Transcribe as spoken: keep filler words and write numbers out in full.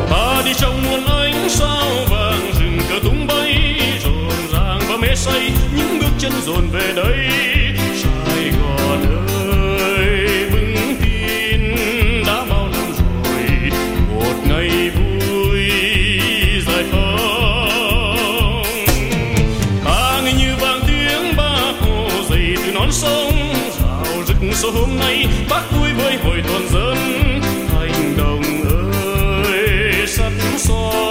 ta đi trong muôn ánh sao vàng, rừng cờ tung bay rộn ràng và mê say, những bước chân dồn về đây. Sài Gòn ơi vững tin đã bao năm rồi, một ngày vui giải phóng. Ta nghe như vang tiếng Bác Hồ dậy từ non sông, rào rực số hôm nay Bác vui với hội toàn dân. Hành động ơi sắt son